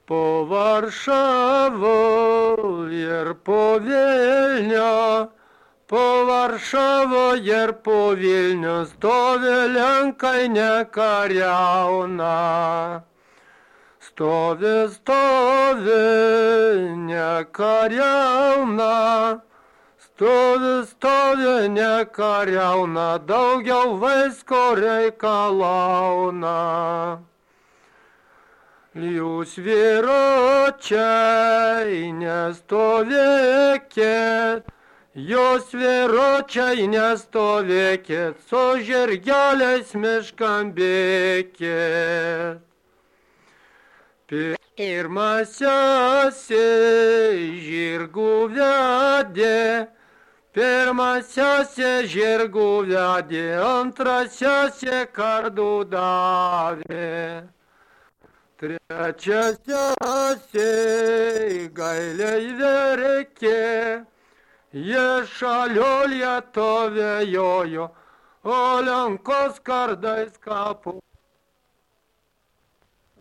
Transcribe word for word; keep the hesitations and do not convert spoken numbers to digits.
Po Varšavą ir po Vilnių, po Varšavą ir po Vilnių stovi lenkai nekariauna. Stovi, stovi, nekariauna, stovi, stovi, nekariauna, daugiau vaisko reikalauna. Jūs vyručiai nestovėkit, jūs vyručiai nestovėkit, su žirgeliais miškan bėkit. Pirmasis žirgų vedė, pirmasis žirgų vedė, antrasis kardų davė. Trečiasis gailiai verkė, jie šaliu lietovė jojo, o lenkos kardais kapų.